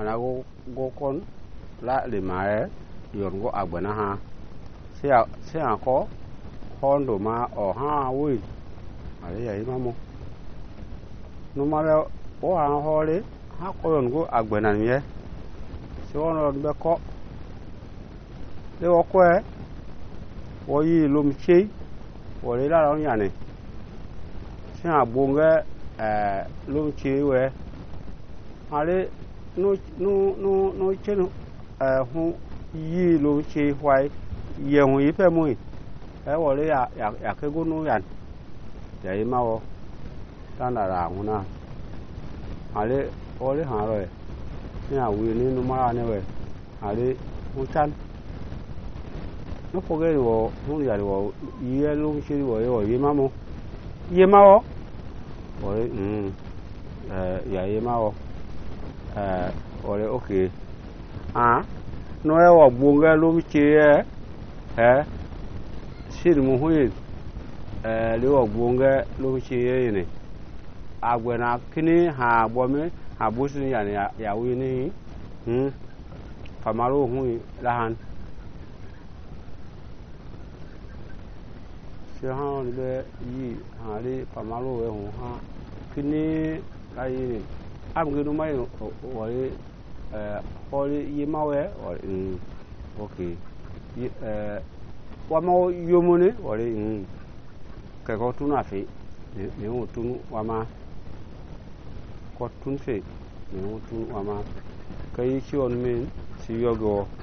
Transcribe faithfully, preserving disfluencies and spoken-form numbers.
ana go go kon la le mae yon go agbana ha se se ako hondo ma o ha wi ale ya imamo no mara o ha hore ha ko yon go agbana mi e se ono be ko le o ko e o yi lum chi o le la ro nya ni se abunga eh lum chi we ale no no no no chenu eh hu yi lum chi hwai ye hu yi pe mu e o le ya ya ke go no yan ya yi ma wo tan da ra hu na ale o le ha ro e ni a wi ni no ma ne we ale hu chan no foge wo hu ya wo ye lum chi wo yo yi ma mo yi ma wo o le mm eh ya yi ma wo eh ore okay ah no e wo bunga lum chi e eh sir mu hu eh le wo bunga lum chi e ni agwena kini ha bomi ha busu ya ni ya wi ni hm pamaro hu la han se ha le yi ha le pamaro we hu ha kini ai ni am ge no mai o le eh o le yi ma we o mm okay eh wa mo yomu ni o le mm ke ko tu na fe ni o tu wa ma ko tun fe ni o tu wa ma kai chi on min si yo go